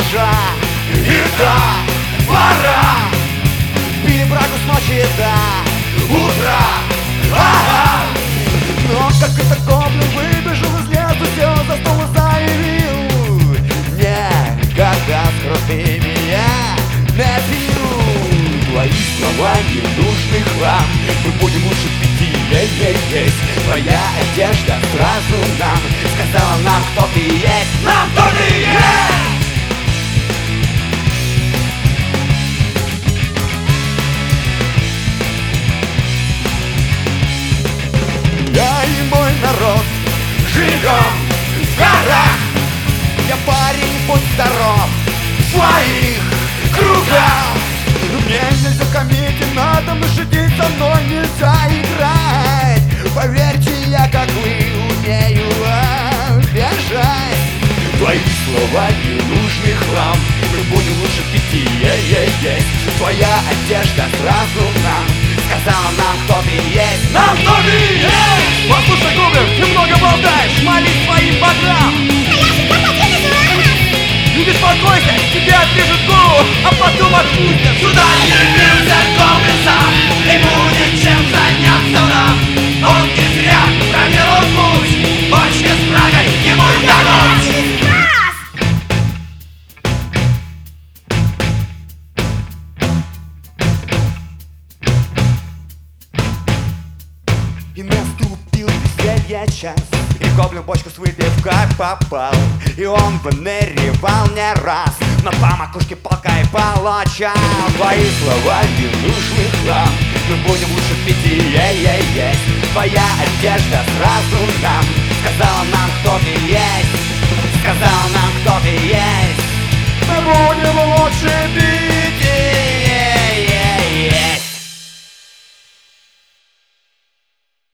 ножа. И да, пора бить брагу с ночи до утра. Но как это гоблин выбежал из лесу, сел за стол и заявил: никогда с крутыми я не пью. Твои слова не нужны хлам, мы будем лучше пяти есть. Твоя одежда сразу нам сказала нам, кто ты есть. Нам кто ты есть! Я и мой народ живем в горах. Я парень, будь здоров в своих кругах. Мне нельзя комедии, надо шутить, со мной нельзя играть. Поверьте, я как вы умею обижать. Твои слова не нужны хлам, мы будем лучше пяти есть. Твоя одежда сразу нам сказала нам, кто ты есть. Нам кто ты есть! Послушай, гоблин, ты много болтаешь, молись своим богам. Не беспокойся, тебе отрежут голову, а потом отпустят. Сюда явился гоблин сам, и будет чем заняться нам. Он не зря проделал путь, бочки с брагой ему дадут. И наступил веселье час, и гоблин бочку с выпивкой попал. И он выныривал не раз, но по макушке палкой получал. Твои слова не нужны хлам, мы будем лучше пяти есть. Твоя одежда сразу нам сказала нам, кто ты есть. Сказала нам, кто ты есть. Мы будем лучше пить.